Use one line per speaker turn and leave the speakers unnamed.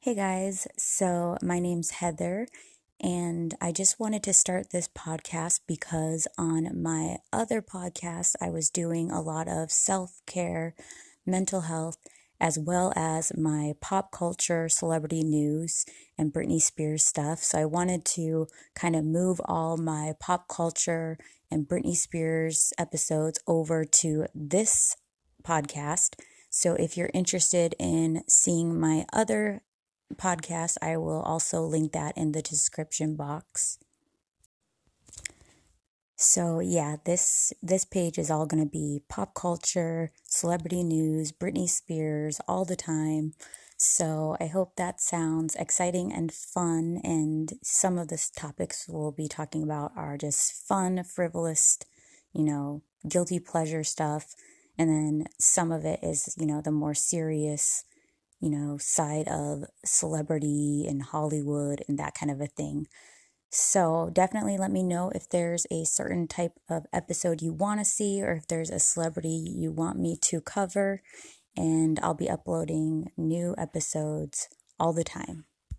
Hey guys, so my name's Heather, and I just wanted to start this podcast because on my other podcast, I was doing a lot of self care, mental health, as well as my pop culture, celebrity news, and Britney Spears stuff. So I wanted to kind of move all my pop culture and Britney Spears episodes over to this podcast. So if you're interested in seeing my other podcast, I will also link that in the description box. So yeah, this page is all going to be pop culture, celebrity news, Britney Spears all the time. So I hope that sounds exciting and fun, and some of the topics we'll be talking about are just fun, frivolous, guilty pleasure stuff, and then some of it is, the more serious side of celebrity and Hollywood and that kind of a thing. So definitely let me know if there's a certain type of episode you want to see or if there's a celebrity you want me to cover. And I'll be uploading new episodes all the time.